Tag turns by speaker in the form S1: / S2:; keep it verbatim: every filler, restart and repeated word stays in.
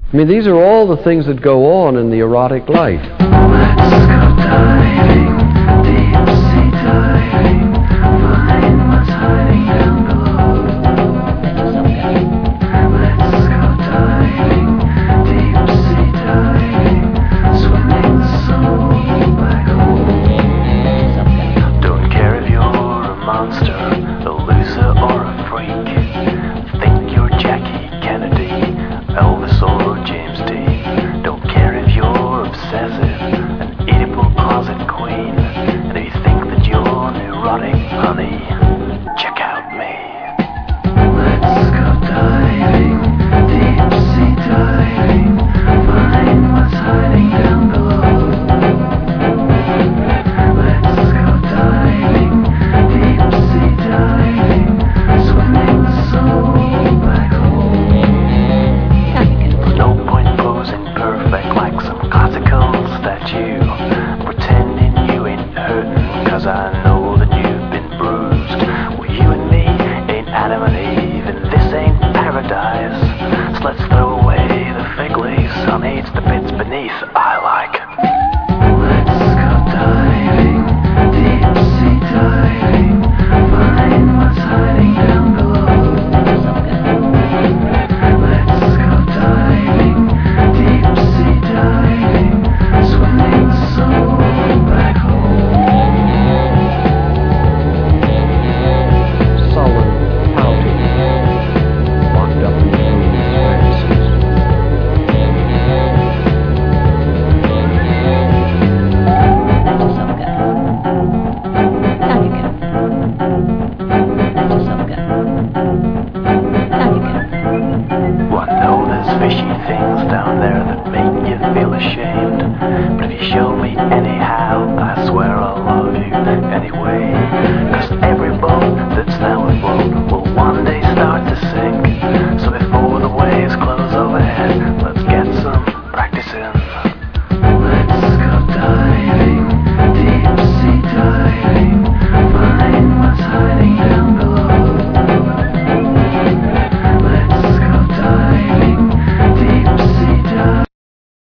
S1: I mean, these are all the things that go on in the erotic life.
S2: Let's go diving, deep sea diving, find what's hiding down below. Let's go diving, deep sea diving, swimming the soul black hole. Don't care if you're a monster, a loser or a freak. Think you're Jackie Kennedy, Elvis or James Dean. Don't care if you're obsessive, an Oedipal closet queen. And if you think that you're neurotic, honey, check out me. Let's go diving, deep sea diving, find what's hiding down below. Let's go diving, deep sea diving, swimming the soul black hole. No point posing perfect like some classical statue, pretending you ain't hurting, cause I know that you've been bruised. Well, you and me ain't Adam and Eve, and this ain't paradise. So let's throw away the fig leaves, honey, it's the bits beneath I like. Let's go diving, deep sea diving, find what's hiding down below. Let's go diving, deep sea diving, swimming the soul black hole.
S1: Sullen, pouting, locked up in his room fantasies.
S3: Let yourself go. Down you go. Let yourself go. Down you go.
S2: Well, I know there's fishy things down there that make you feel ashamed, but if you show me anyhow, I swear I'll love you anyway.